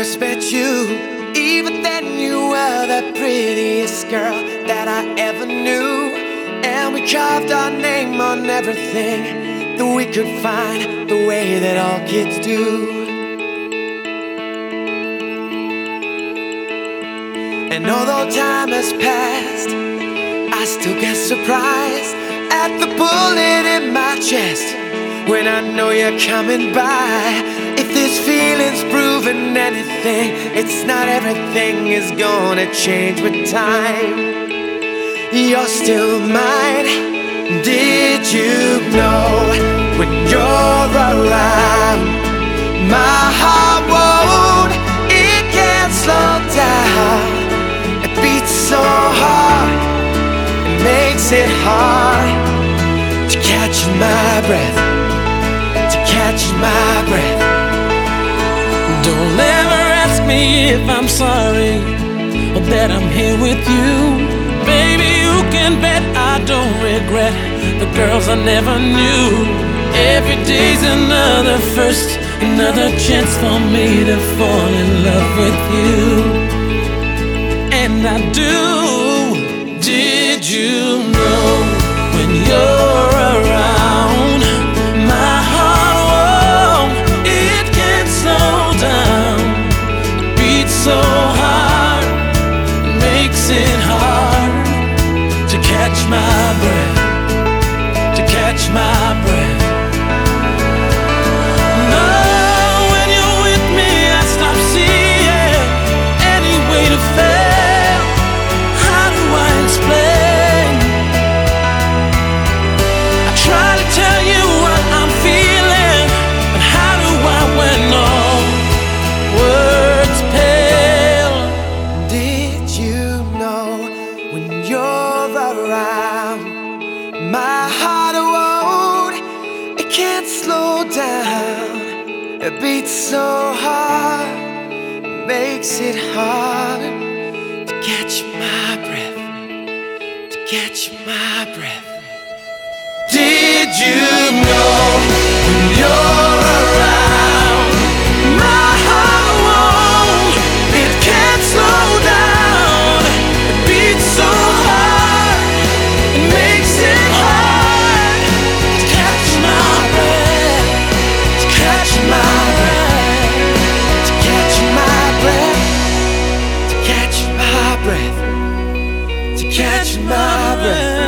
first met you, even then you were the prettiest girl that I ever knew. And we carved our name on everything that we could find, the way that all kids do. And although time has passed, I still get surprised at the bullet in my chest when I know you're coming by. If this feeling's proving anything, it's not everything is gonna change with time. You're still mine. Did you know when you're around, my heart won't, it can't slow down. It beats so hard, it makes it hard to catch my breath, to catch my breath. Don't ever ask me if I'm sorry or that I'm here with you. Baby, you can bet I don't regret the girls I never knew. Every day's another first, another chance for me to fall in love with you. And I do. Did you know when you're around, my heart won't, it can't slow down. It beats so hard, it makes it hard to catch my breath, to catch my breath. No, when you're with me, I stop seeing any way to fail. How do I explain? I try to tell you what I'm feeling, but how do I when all words pale? Did you know when you're around, my heart won't, it can't slow down. It beats so hard, it makes it hard to catch my breath, to catch my breath. Did you know when you're around, my heart won't, it can't slow down. It beats so hard, it makes it hard to catch my breath, to catch my breath, to catch my breath, to catch my breath, to catch my breath.